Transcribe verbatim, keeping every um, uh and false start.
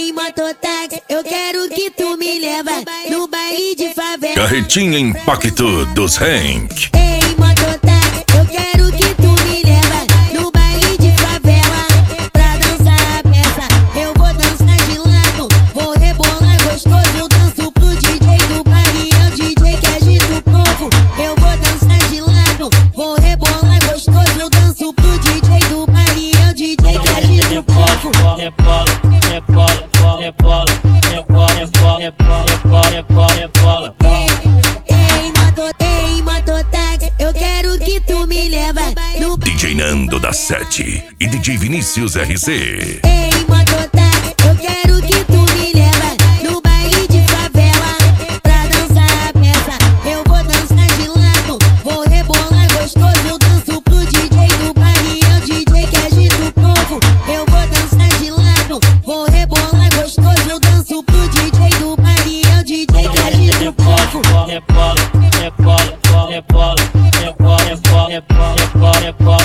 Ei, mototáxi, eu quero que tu me leva no baile de favela. Carretinha Impacto dos Hank. Ei, mototáxi, eu quero que tu me leva no baile de favela. Pra dançar a peça, eu vou dançar de lado. Vou rebolar gostoso, eu danço pro D J do baile. É o D J que agita o povo. Eu vou dançar de lado, vou rebolar gostoso, eu danço pro D J do baile. É o D J que agita o povo. Rebola, rebola, rebola, rebola, rebola, rebola, rebola, rebola. Ei, moto, ei, mototáxi, eu quero que tu me leva no D J Nando da Sete e D J Vinícius R C. Ei, mototáxi, eu quero que tu me leva no baile de favela. Pra dançar a peça, eu vou dançar de lado. Vou rebolar gostoso, eu danço pro D J do baile. É o D J que agita o povo. Eu vou dançar de lado, vou rebolar gostoso, eu danço pro D J do baile. É o D J que agita o povo. Rebola, rebola, rebola, rebola, rebola, rebola, rebola, rebola.